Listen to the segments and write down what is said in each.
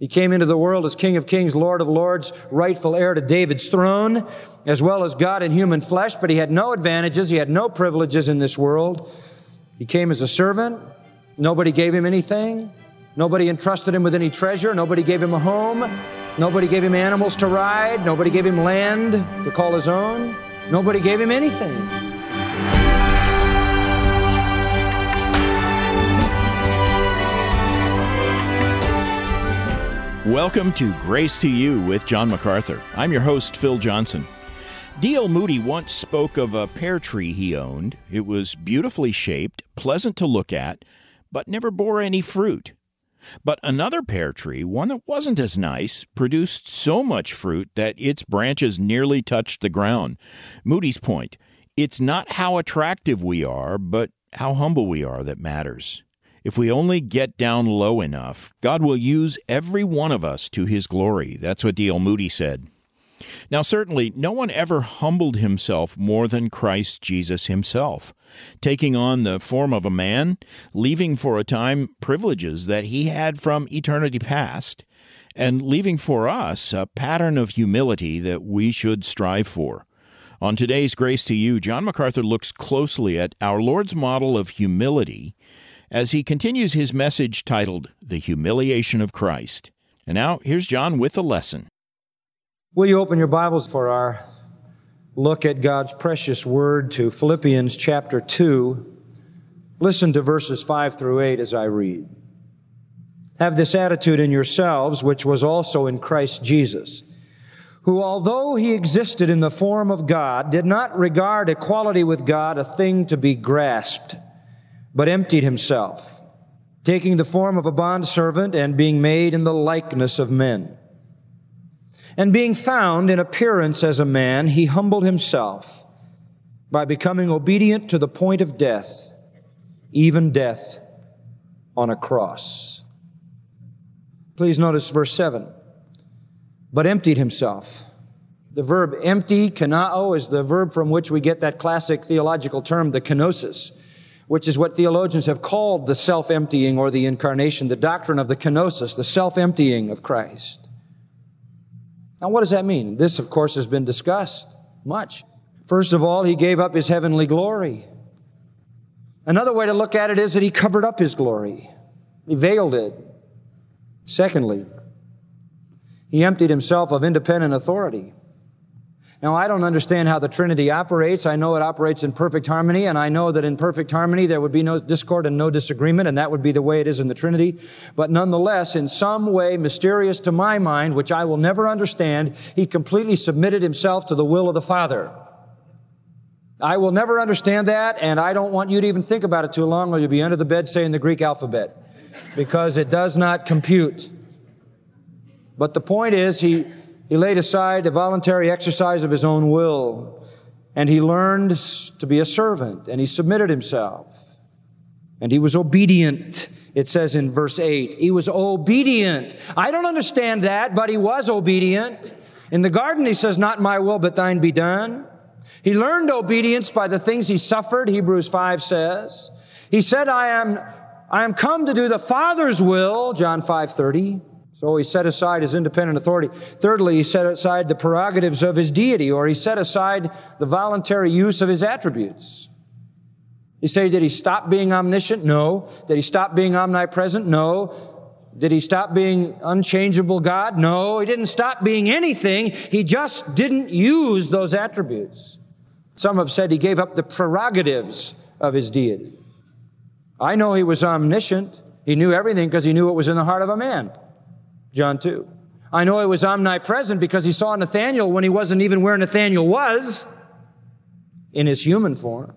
He came into the world as King of Kings, Lord of Lords, rightful heir to David's throne, as well as God in human flesh, but he had no advantages, he had no privileges in this world. He came as a servant. Nobody gave him anything. Nobody entrusted him with any treasure. Nobody gave him a home. Nobody gave him animals to ride. Nobody gave him land to call his own. Nobody gave him anything. Welcome to Grace to You with John MacArthur. I'm your host, Phil Johnson. D.L. Moody once spoke of a pear tree he owned. It was beautifully shaped, pleasant to look at, but never bore any fruit. But another pear tree, one that wasn't as nice, produced so much fruit that its branches nearly touched the ground. Moody's point, it's not how attractive we are, but how humble we are that matters. If we only get down low enough, God will use every one of us to His glory. That's what D.L. Moody said. Now, certainly, no one ever humbled himself more than Christ Jesus himself, taking on the form of a man, leaving for a time privileges that he had from eternity past, and leaving for us a pattern of humility that we should strive for. On today's Grace to You, John MacArthur looks closely at our Lord's model of humility as he continues his message titled, The Humiliation of Christ. And now, here's John with the lesson. Will you open your Bibles for our look at God's precious word to Philippians chapter 2. Listen to verses 5 through 8 as I read. Have this attitude in yourselves, which was also in Christ Jesus, who, although he existed in the form of God, did not regard equality with God a thing to be grasped, but emptied himself, taking the form of a bondservant and being made in the likeness of men. And being found in appearance as a man, he humbled himself by becoming obedient to the point of death, even death on a cross. Please notice verse 7. But emptied himself. The verb empty, kanao, is the verb from which we get that classic theological term, the kenosis, which is what theologians have called the self-emptying or the incarnation, the doctrine of the kenosis, the self-emptying of Christ. Now, what does that mean? This, of course, has been discussed much. First of all, he gave up his heavenly glory. Another way to look at it is that he covered up his glory. He veiled it. Secondly, he emptied himself of independent authority. Now, I don't understand how the Trinity operates. I know it operates in perfect harmony, and I know that in perfect harmony there would be no discord and no disagreement, and that would be the way it is in the Trinity. But nonetheless, in some way mysterious to my mind, which I will never understand, he completely submitted himself to the will of the Father. I will never understand that, and I don't want you to even think about it too long, or you'll be under the bed saying the Greek alphabet, because it does not compute. But the point is, he laid aside the voluntary exercise of his own will, and he learned to be a servant, and he submitted himself, and he was obedient. It says in verse 8, he was obedient. I don't understand that, but he was obedient. In the garden, he says, not my will, but thine be done. He learned obedience by the things he suffered, Hebrews 5 says. He said, I am come to do the Father's will, John 5:30. So he set aside his independent authority. Thirdly, he set aside the prerogatives of his deity, or he set aside the voluntary use of his attributes. You say, did he stop being omniscient? No. Did he stop being omnipresent? No. Did he stop being unchangeable God? No. He didn't stop being anything. He just didn't use those attributes. Some have said he gave up the prerogatives of his deity. I know he was omniscient. He knew everything because he knew what was in the heart of a man. John 2. I know he was omnipresent because he saw Nathanael when he wasn't even where Nathanael was in his human form.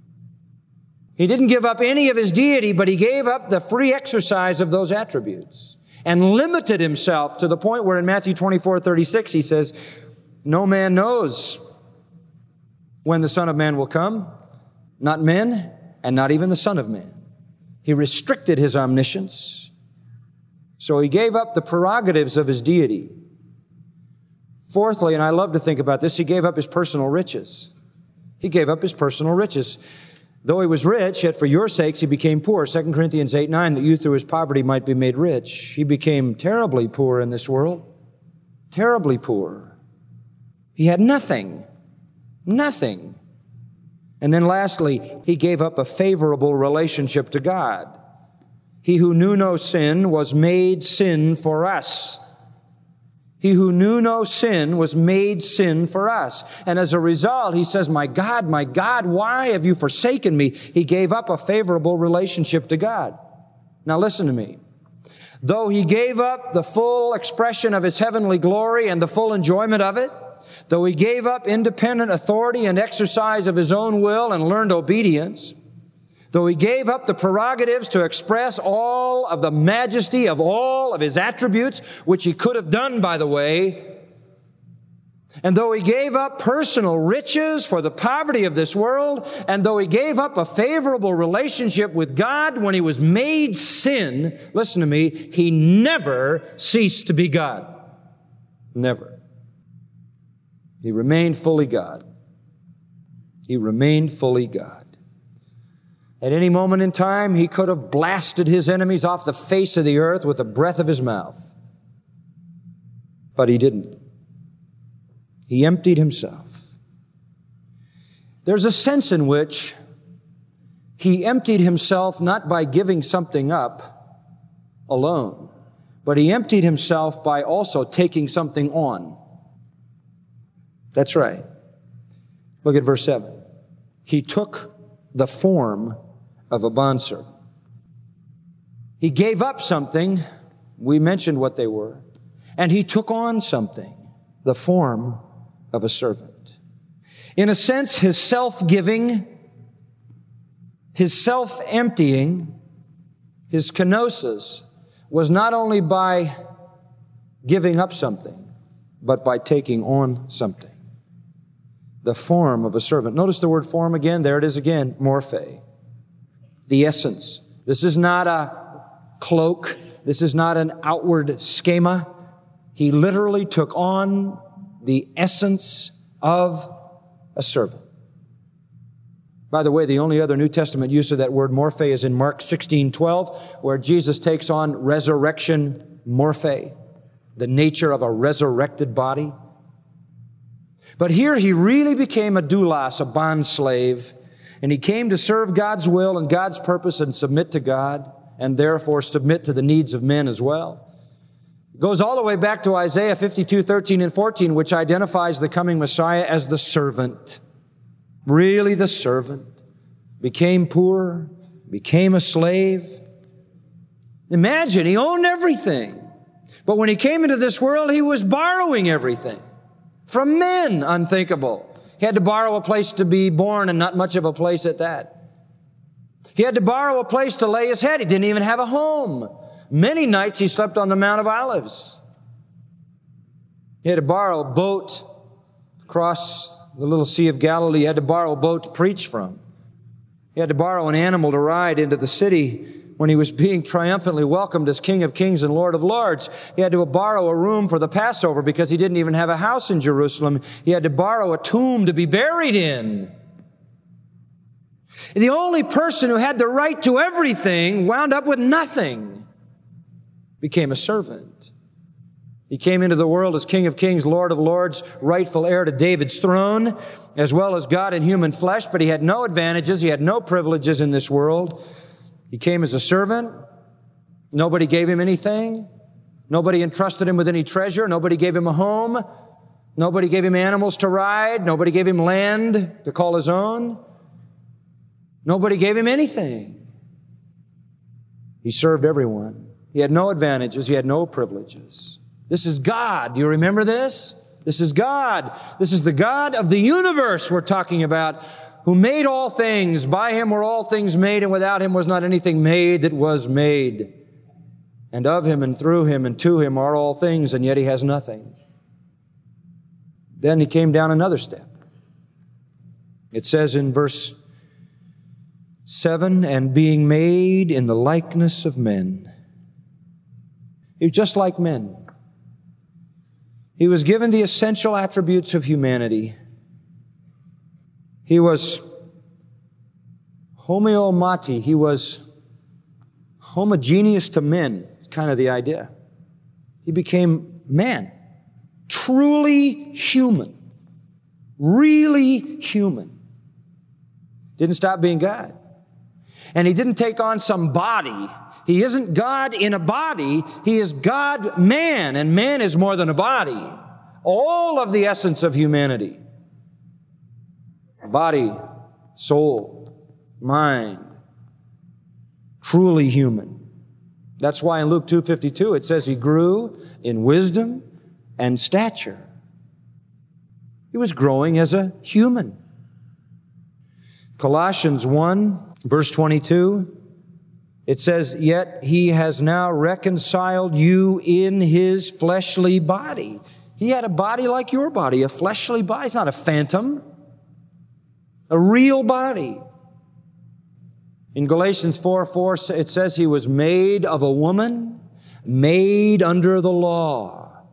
He didn't give up any of his deity, but he gave up the free exercise of those attributes and limited himself to the point where in Matthew 24:36 he says, no man knows when the Son of Man will come, not men and not even the Son of Man. He restricted his omniscience. So he gave up the prerogatives of his deity. Fourthly, and I love to think about this, he gave up his personal riches. He gave up his personal riches. Though he was rich, yet for your sakes he became poor. 2 Corinthians 8:9, that you through his poverty might be made rich. He became terribly poor in this world. Terribly poor. He had nothing. Nothing. And then lastly, he gave up a favorable relationship to God. He who knew no sin was made sin for us. He who knew no sin was made sin for us. And as a result, he says, my God, why have you forsaken me? He gave up a favorable relationship to God. Now listen to me. Though he gave up the full expression of his heavenly glory and the full enjoyment of it, though he gave up independent authority and exercise of his own will and learned obedience, though he gave up the prerogatives to express all of the majesty of all of his attributes, which he could have done, by the way, and though he gave up personal riches for the poverty of this world, and though he gave up a favorable relationship with God when he was made sin, listen to me, he never ceased to be God. Never. He remained fully God. He remained fully God. At any moment in time, he could have blasted his enemies off the face of the earth with the breath of his mouth. But he didn't. He emptied himself. There's a sense in which he emptied himself not by giving something up alone, but he emptied himself by also taking something on. That's right. Look at verse 7. He took the form of a bondservant. He gave up something. We mentioned what they were. And he took on something, the form of a servant. In a sense, his self-giving, his self-emptying, his kenosis was not only by giving up something, but by taking on something. The form of a servant. Notice the word form again. There it is again. Morphe. The essence. This is not a cloak. This is not an outward schema. He literally took on the essence of a servant. By the way, the only other New Testament use of that word morphe is in Mark 16:12, where Jesus takes on resurrection morphe, the nature of a resurrected body. But here he really became a doulos, a bondslave, and he came to serve God's will and God's purpose and submit to God, and therefore submit to the needs of men as well. It goes all the way back to Isaiah 52:13 and 14, which identifies the coming Messiah as the servant. Really the servant. Became poor, became a slave. Imagine, he owned everything. But when he came into this world, he was borrowing everything. From men, unthinkable. He had to borrow a place to be born, and not much of a place at that. He had to borrow a place to lay his head. He didn't even have a home. Many nights he slept on the Mount of Olives. He had to borrow a boat across the little Sea of Galilee. He had to borrow a boat to preach from. He had to borrow an animal to ride into the city when he was being triumphantly welcomed as King of Kings and Lord of Lords. He had to borrow a room for the Passover because he didn't even have a house in Jerusalem. He had to borrow a tomb to be buried in. And the only person who had the right to everything wound up with nothing, became a servant. He came into the world as King of Kings, Lord of Lords, rightful heir to David's throne, as well as God in human flesh, but he had no advantages, he had no privileges in this world. He came as a servant. Nobody gave him anything. Nobody entrusted him with any treasure. Nobody gave him a home. Nobody gave him animals to ride. Nobody gave him land to call his own. Nobody gave him anything. He served everyone. He had no advantages. He had no privileges. This is God. Do you remember this? This is God. This is the God of the universe we're talking about, who made all things. By him were all things made, and without him was not anything made that was made. And of him and through him and to him are all things, and yet he has nothing. Then he came down another step. It says in verse 7, and being made in the likeness of men. He was just like men. He was given the essential attributes of humanity. He was Homeomati, he was homogeneous to men. It's kind of the idea. He became man. Truly human. Really human. Didn't stop being God. And he didn't take on some body. He isn't God in a body. He is God-man, and man is more than a body. All of the essence of humanity. Body, soul, mind. Truly human. That's why in Luke 2:52 it says he grew in wisdom and stature. He was growing as a human. Colossians 1, verse 22, it says, yet he has now reconciled you in his fleshly body. He had a body like your body, a fleshly body. It's not a phantom. A real body. In Galatians 4:4, it says he was made of a woman, made under the law.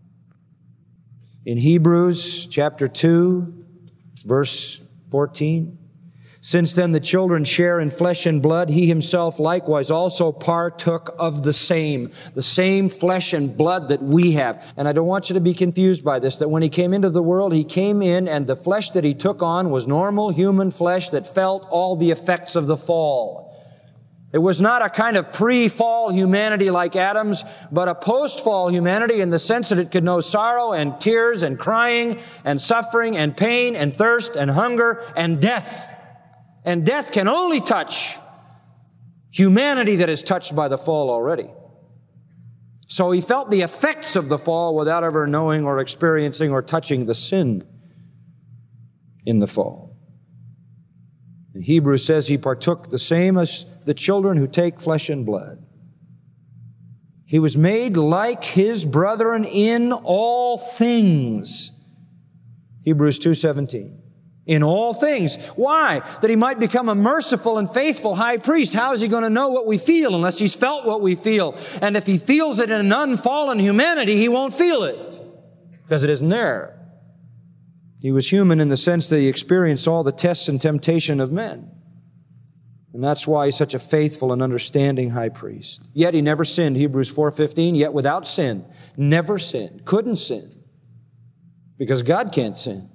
In Hebrews chapter 2, verse 14, since then the children share in flesh and blood, he himself likewise also partook of the same flesh and blood that we have. And I don't want you to be confused by this, that when he came into the world, he came in and the flesh that he took on was normal human flesh that felt all the effects of the fall. It was not a kind of pre-fall humanity like Adam's, but a post-fall humanity in the sense that it could know sorrow and tears and crying and suffering and pain and thirst and hunger and death. And death can only touch humanity that is touched by the fall already. So he felt the effects of the fall without ever knowing or experiencing or touching the sin in the fall. And Hebrews says he partook the same as the children who take flesh and blood. He was made like his brethren in all things. Hebrews 2:17. In all things. Why? That he might become a merciful and faithful high priest. How is he going to know what we feel unless he's felt what we feel? And if he feels it in an unfallen humanity, he won't feel it because it isn't there. He was human in the sense that he experienced all the tests and temptation of men. And that's why he's such a faithful and understanding high priest. Yet he never sinned. Hebrews 4:15, yet without sin. Never sinned. Couldn't sin. Because God can't sin.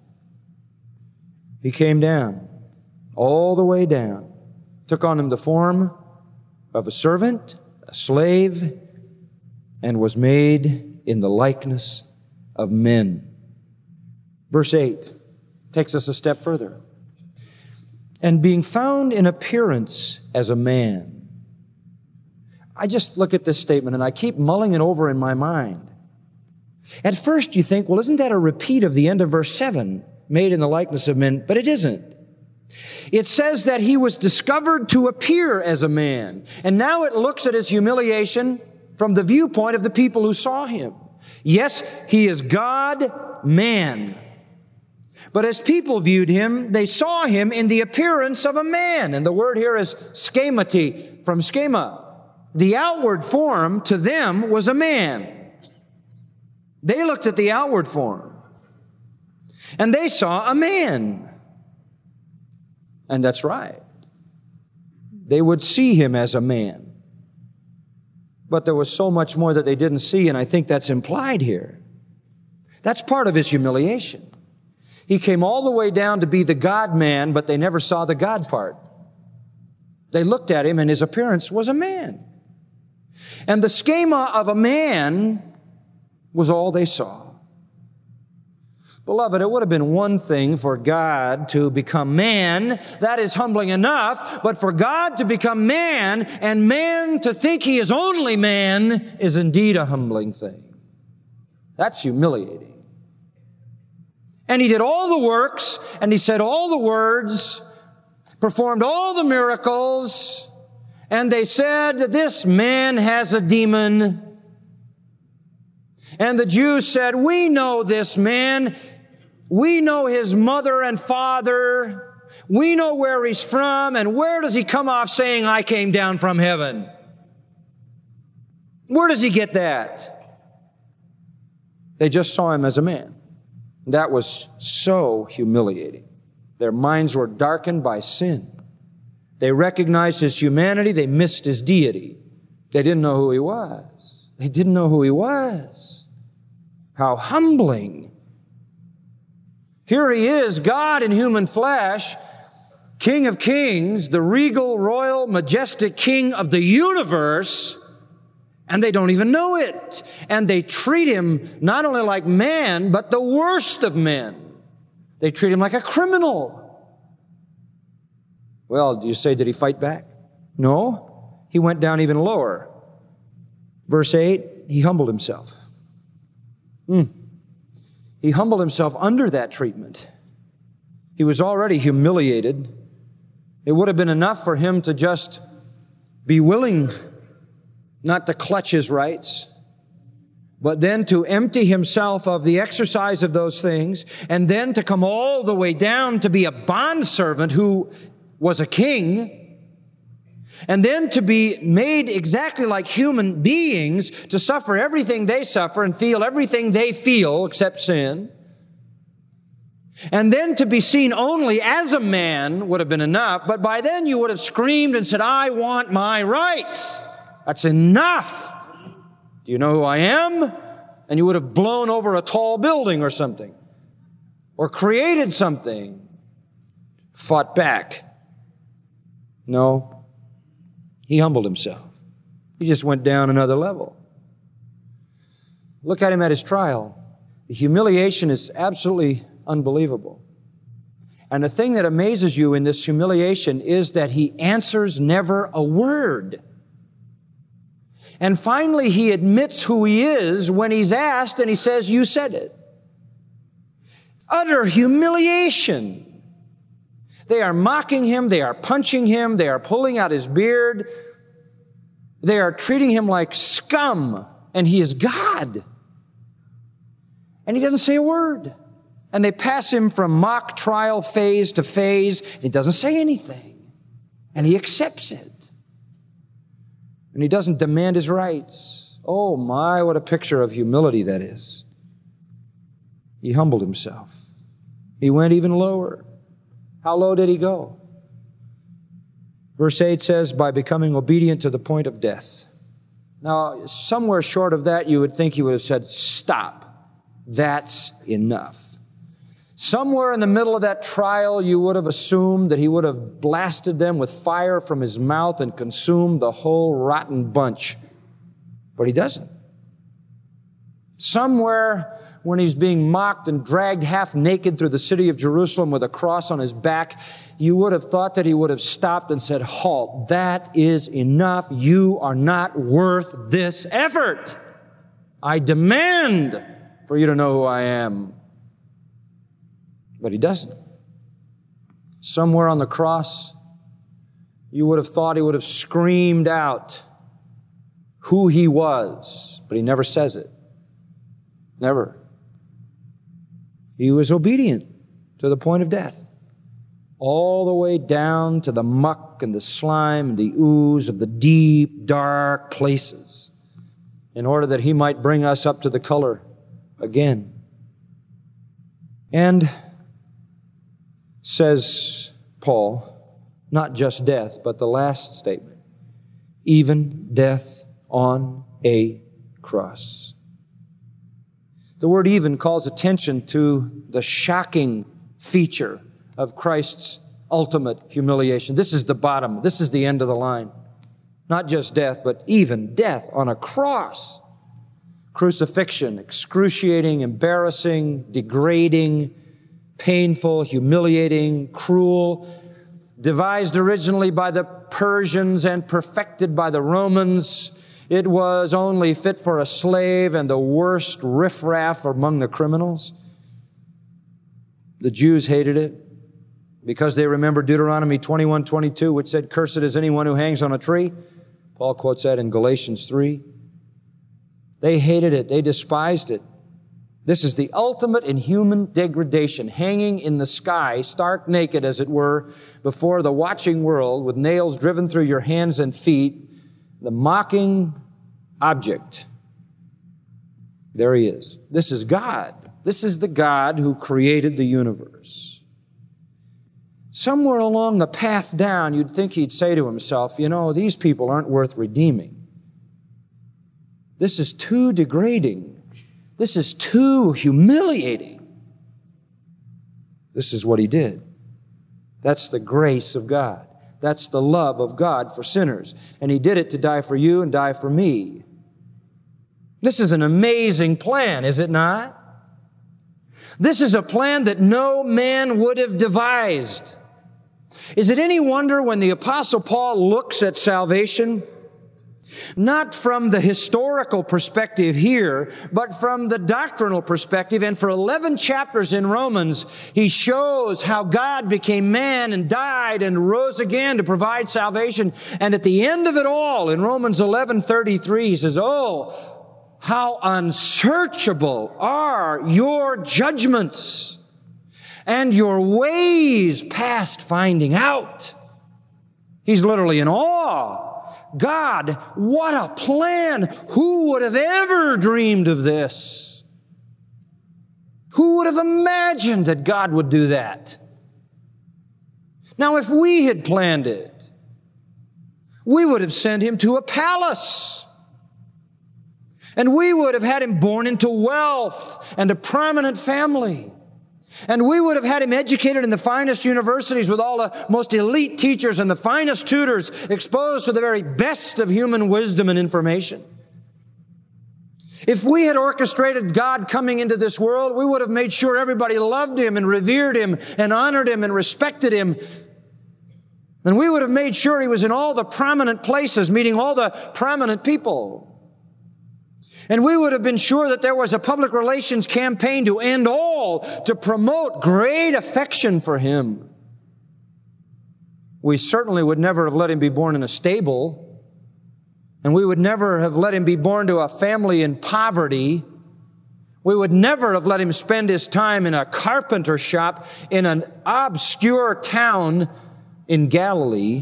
He came down, all the way down, took on him the form of a servant, a slave, and was made in the likeness of men. Verse 8 takes us a step further. And being found in appearance as a man. I just look at this statement and I keep mulling it over in my mind. At first you think, well, isn't that a repeat of the end of verse 7? Made in the likeness of men, but it isn't. It says that he was discovered to appear as a man. And now it looks at his humiliation from the viewpoint of the people who saw him. Yes, he is God, man. But as people viewed him, they saw him in the appearance of a man. And the word here is schemati, from schema. The outward form to them was a man. They looked at the outward form. And they saw a man. And that's right. They would see him as a man. But there was so much more that they didn't see, and I think that's implied here. That's part of his humiliation. He came all the way down to be the God-man, but they never saw the God part. They looked at him, and his appearance was a man. And the schema of a man was all they saw. Beloved, it would have been one thing for God to become man. That is humbling enough. But for God to become man and man to think he is only man is indeed a humbling thing. That's humiliating. And he did all the works, and he said all the words, performed all the miracles, and they said, this man has a demon. And the Jews said, we know this man. We know his mother and father. We know where he's from. And where does he come off saying, I came down from heaven? Where does he get that? They just saw him as a man. That was so humiliating. Their minds were darkened by sin. They recognized his humanity. They missed his deity. They didn't know who he was. They didn't know who he was. How humbling. Here he is, God in human flesh, King of kings, the regal, royal, majestic King of the universe, and they don't even know it. And they treat him not only like man, but the worst of men. They treat him like a criminal. Well, do you say, did he fight back? No. He went down even lower. Verse 8, he humbled himself. He humbled himself under that treatment. He was already humiliated. It would have been enough for him to just be willing not to clutch his rights, but then to empty himself of the exercise of those things, and then to come all the way down to be a bondservant who was a king, and then to be made exactly like human beings, to suffer everything they suffer and feel everything they feel except sin. And then to be seen only as a man would have been enough, but by then you would have screamed and said, I want my rights. That's enough. Do you know who I am? And you would have blown over a tall building or something, or created something, fought back. No, he humbled himself. He just went down another level. Look at him at his trial. The humiliation is absolutely unbelievable. And the thing that amazes you in this humiliation is that he answers never a word. And finally, he admits who he is when he's asked, and he says, you said it. Utter humiliation. They are mocking him. They are punching him. They are pulling out his beard. They are treating him like scum, and he is God. And he doesn't say a word. And they pass him from mock trial phase to phase. He doesn't say anything. And he accepts it. And he doesn't demand his rights. Oh my, what a picture of humility that is. He humbled himself. He went even lower. How low did he go? Verse 8 says, by becoming obedient to the point of death. Now, somewhere short of that, you would think he would have said, stop. That's enough. Somewhere in the middle of that trial, you would have assumed that he would have blasted them with fire from his mouth and consumed the whole rotten bunch. But he doesn't. Somewhere when he's being mocked and dragged half naked through the city of Jerusalem with a cross on his back, you would have thought that he would have stopped and said, halt, that is enough. You are not worth this effort. I demand for you to know who I am. But he doesn't. Somewhere on the cross, you would have thought he would have screamed out who he was, but he never says it. Never. He was obedient to the point of death, all the way down to the muck and the slime and the ooze of the deep, dark places, in order that he might bring us up to the color again. And says Paul, not just death, but the last statement, even death on a cross. The word even calls attention to the shocking feature of Christ's ultimate humiliation. This is the bottom. This is the end of the line. Not just death, but even death on a cross. Crucifixion, excruciating, embarrassing, degrading, painful, humiliating, cruel, devised originally by the Persians and perfected by the Romans. It was only fit for a slave and the worst riffraff among the criminals. The Jews hated it because they remembered Deuteronomy 21:22, which said, cursed is anyone who hangs on a tree. Paul quotes that in Galatians 3. They hated it. They despised it. This is the ultimate in human degradation, hanging in the sky, stark naked, as it were, before the watching world, with nails driven through your hands and feet, the mocking object. There he is. This is God. This is the God who created the universe. somewhere along the path down, you'd think he'd say to himself, these people aren't worth redeeming. This is too degrading. This is too humiliating. This is what he did. That's the grace of God. That's the love of God for sinners. And he did it to die for you and die for me. This is an amazing plan, is it not? This is a plan that no man would have devised. Is it any wonder when the Apostle Paul looks at salvation, not from the historical perspective here, but from the doctrinal perspective, and for 11 chapters in Romans, he shows how God became man and died and rose again to provide salvation. And at the end of it all, in Romans 11:33, he says, how unsearchable are your judgments, and your ways past finding out. He's literally in awe. God, what a plan! Who would have ever dreamed of this? Who would have imagined that God would do that? Now, if we had planned it, we would have sent him to a palace. And we would have had him born into wealth and a prominent family. And we would have had him educated in the finest universities with all the most elite teachers and the finest tutors, exposed to the very best of human wisdom and information. If we had orchestrated God coming into this world, we would have made sure everybody loved him and revered him and honored him and respected him. And we would have made sure he was in all the prominent places, meeting all the prominent people. And we would have been sure that there was a public relations campaign to end all, to promote great affection for him. We certainly would never have let him be born in a stable, and we would never have let him be born to a family in poverty. We would never have let him spend his time in a carpenter shop in an obscure town in Galilee.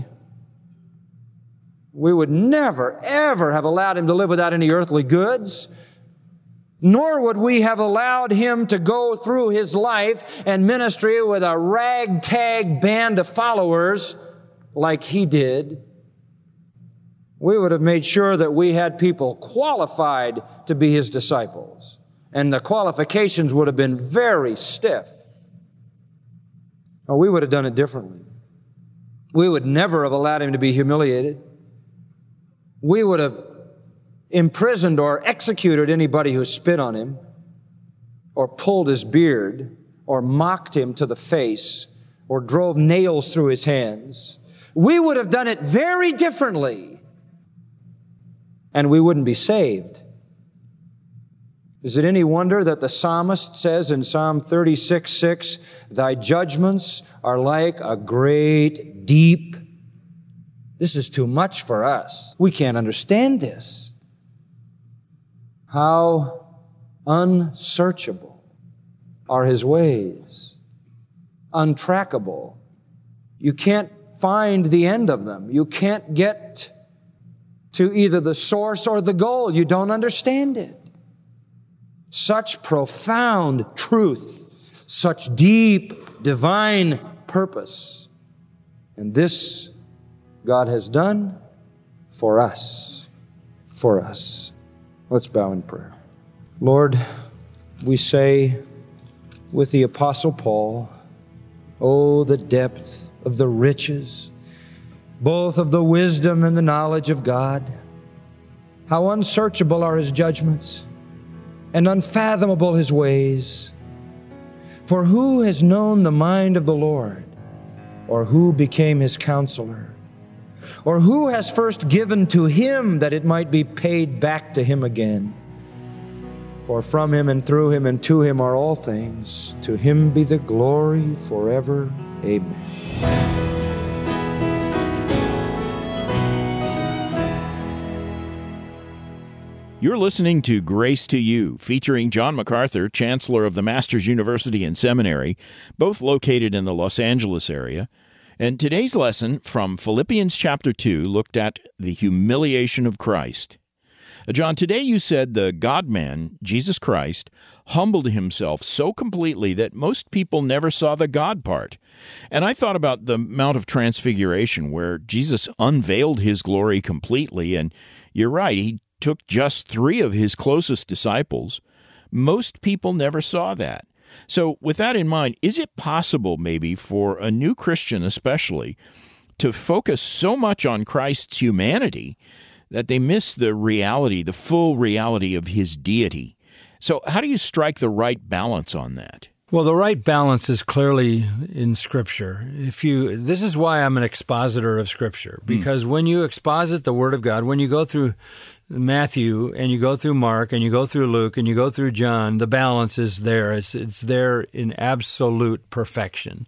We would never, ever have allowed him to live without any earthly goods, nor would we have allowed him to go through his life and ministry with a ragtag band of followers like he did. We would have made sure that we had people qualified to be his disciples, and the qualifications would have been very stiff. Or we would have done it differently. We would never have allowed him to be humiliated. We would have imprisoned or executed anybody who spit on him or pulled his beard or mocked him to the face or drove nails through his hands. We would have done it very differently, and we wouldn't be saved. Is it any wonder that the psalmist says in Psalm 36:6, "Thy judgments are like a great deep"? This is too much for us. We can't understand this. How unsearchable are his ways, untrackable. You can't find the end of them. You can't get to either the source or the goal. You don't understand it. Such profound truth, such deep divine purpose. And this God has done for us. For us. Let's bow in prayer. Lord, we say with the Apostle Paul, oh, the depth of the riches, both of the wisdom and the knowledge of God. How unsearchable are his judgments and unfathomable his ways. For who has known the mind of the Lord, or who became his counselor? Or who has first given to him that it might be paid back to him again? For from him and through him and to him are all things. To him be the glory forever. Amen. You're listening to Grace to You, featuring John MacArthur, Chancellor of the Masters University and Seminary, both located in the Los Angeles area. And today's lesson from Philippians chapter 2 looked at the humiliation of Christ. John, today you said the God-man, Jesus Christ, humbled himself so completely that most people never saw the God part. And I thought about the Mount of Transfiguration, where Jesus unveiled his glory completely, and you're right, he took just 3 of his closest disciples. Most people never saw that. So with that in mind, is it possible maybe for a new Christian especially to focus so much on Christ's humanity that they miss the reality, the full reality of his deity? So how do you strike the right balance on that? Well, the right balance is clearly in Scripture. This is why I'm an expositor of Scripture, because when you exposit the Word of God, when you go through Matthew and you go through Mark and you go through Luke and you go through John, the balance is there. It's there in absolute perfection.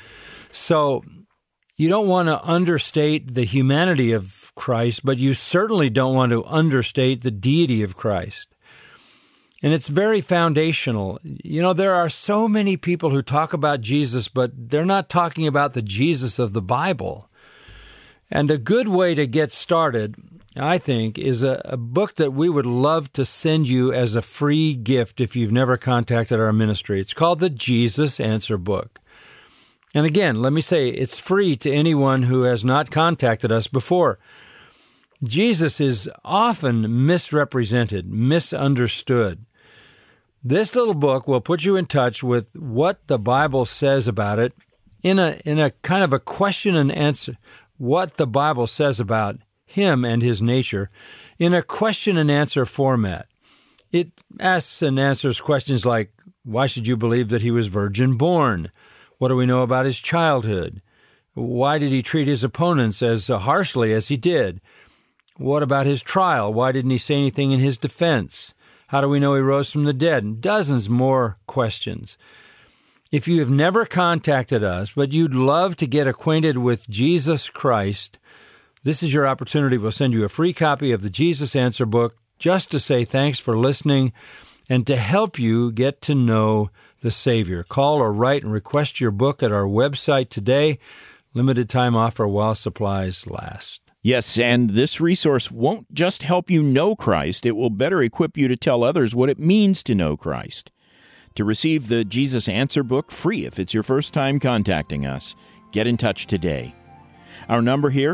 So you don't want to understate the humanity of Christ, but you certainly don't want to understate the deity of Christ. And it's very foundational. You know, there are so many people who talk about Jesus, but they're not talking about the Jesus of the Bible. And a good way to get started, I think, is a book that we would love to send you as a free gift if you've never contacted our ministry. It's called the Jesus Answer Book. And again, let me say, it's free to anyone who has not contacted us before. Jesus is often misrepresented, misunderstood. This little book will put you in touch with what the Bible says about it in a kind of a question and answer, what the Bible says about him and his nature in a question and answer format. It asks and answers questions like, why should you believe that he was virgin born? What do we know about his childhood? Why did he treat his opponents as harshly as he did? What about his trial? Why didn't he say anything in his defense? How do we know he rose from the dead? And dozens more questions. If you have never contacted us, but you'd love to get acquainted with Jesus Christ, this is your opportunity. We'll send you a free copy of the Jesus Answer Book just to say thanks for listening and to help you get to know the Savior. Call or write and request your book at our website today. Limited time offer while supplies last. Yes, and this resource won't just help you know Christ, it will better equip you to tell others what it means to know Christ. To receive the Jesus Answer Book free if it's your first time contacting us, get in touch today. Our number here,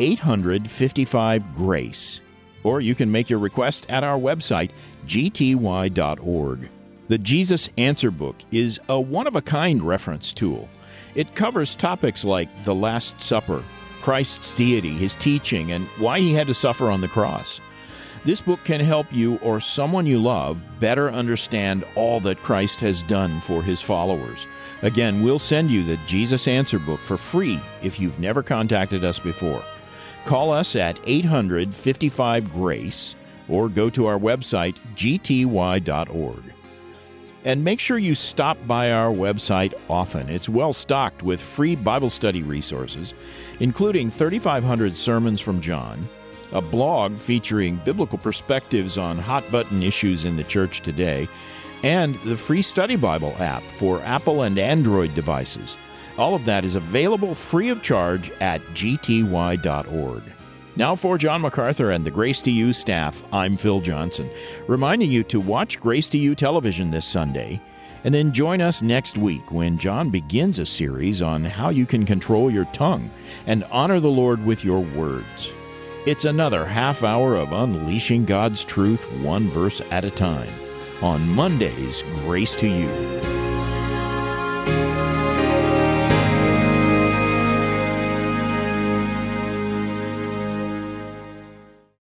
855-GRACE. Or you can make your request at our website, gty.org. The Jesus Answer Book is a one-of-a-kind reference tool. It covers topics like the Last Supper, Christ's deity, his teaching, and why he had to suffer on the cross. This book can help you or someone you love better understand all that Christ has done for his followers. Again, we'll send you the Jesus Answer Book for free if you've never contacted us before. Call us at 855-GRACE or go to our website, gty.org. And make sure you stop by our website often. It's well stocked with free Bible study resources, including 3,500 sermons from John, a blog featuring biblical perspectives on hot-button issues in the church today, and the free Study Bible app for Apple and Android devices. All of that is available free of charge at gty.org. Now for John MacArthur and the Grace to You staff, I'm Phil Johnson, reminding you to watch Grace to You television this Sunday, and then join us next week when John begins a series on how you can control your tongue and honor the Lord with your words. It's another half hour of unleashing God's truth one verse at a time on Monday's Grace to You.